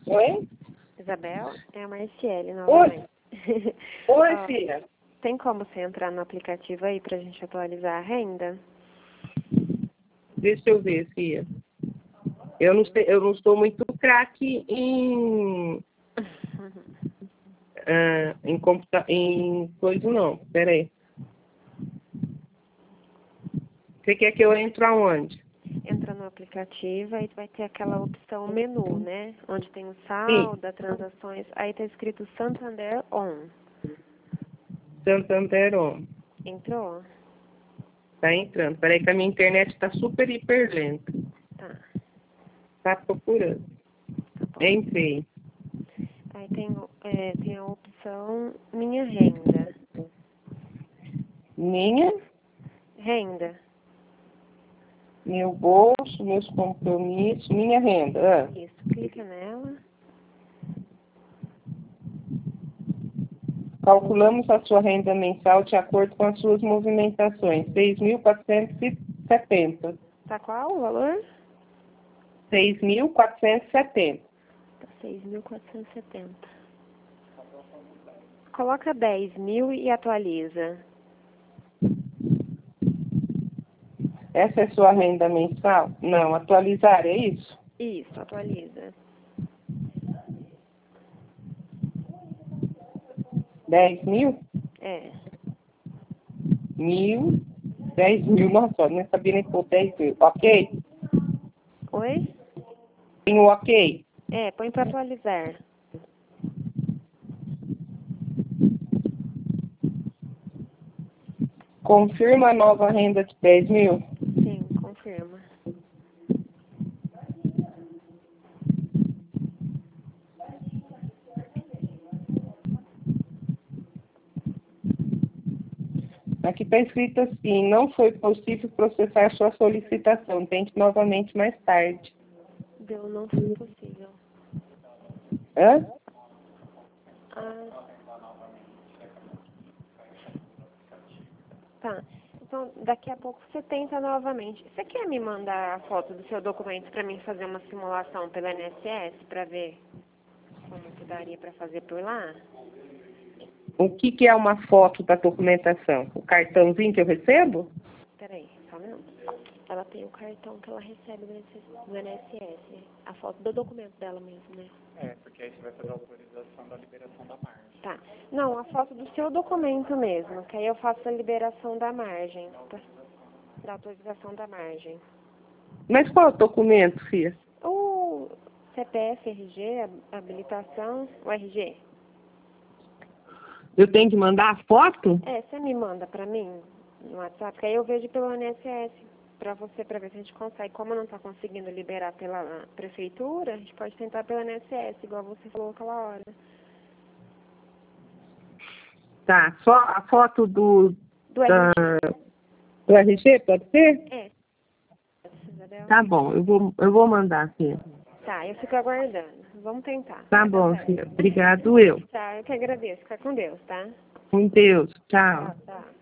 Oi? Isabel, é a Marciele Oi, novamente. Oi Ó, filha. tem como você entrar no aplicativo aí pra gente atualizar a renda? Deixa eu ver, filha. Eu não sei, eu não sou muito craque em coisa não. Peraí. Você quer que eu entre aonde? Entra no aplicativo, aí vai ter aquela opção menu, né? Onde tem o Sim, saldo, transações, aí tá escrito Santander On. Santander On. Entrou? Tá entrando. Peraí que a minha internet tá super hiper lenta. Tá, Tá procurando. tá bom. Entrei. Aí tem a opção Minha Renda. Minha, Renda. meu bolso, meus compromissos, minha renda. Isso, clica nela. Calculamos a sua renda mensal de acordo com as suas movimentações. 6.470. Tá qual o valor? 6.470. Tá 6.470. Coloca 10.000 e atualiza. Essa é sua renda mensal? Não, atualizar, é isso? Isso, atualiza. 10.000? É. 10.000, nossa, não sabia nem pôr 10.000. Ok? Oi? Tem o ok? É, põe pra atualizar. Confirma a nova renda de 10.000? Sim, confirma. Aqui está escrito assim, não foi possível processar sua solicitação. Tente novamente mais tarde. Deu, não foi possível. Hã? Ah, tá. Então, daqui a pouco você tenta novamente. Você quer me mandar a foto do seu documento pra mim fazer uma simulação pela INSS pra ver como que daria pra fazer por lá? O que é uma foto da documentação? O cartãozinho que eu recebo? Peraí, só um minuto. Ela tem o cartão que ela recebe do INSS. A foto do documento dela mesmo, né? É, porque aí você vai fazer a autorização da liberação da margem. Tá. Não, a foto do seu documento mesmo, que aí eu faço a liberação da margem. Tá? Da autorização da margem. Mas qual é o documento, filha? O CPF, RG, habilitação, o RG. Eu tenho que mandar a foto? É, você me manda pra mim no WhatsApp, que aí eu vejo pelo INSS pra você, pra ver se a gente consegue. Como não tá conseguindo liberar pela prefeitura, a gente pode tentar pelo INSS, igual você falou aquela hora. Tá, só a foto Do RG. do RG, pode ser? É, Isabel. Tá bom, eu vou mandar, filha. Tá, eu fico aguardando. Vamos tentar. Tá Vai dar bom, certo. filha. Obrigado eu. Tá, eu que agradeço. Fica com Deus, tá? Com Deus. Tchau. Tchau.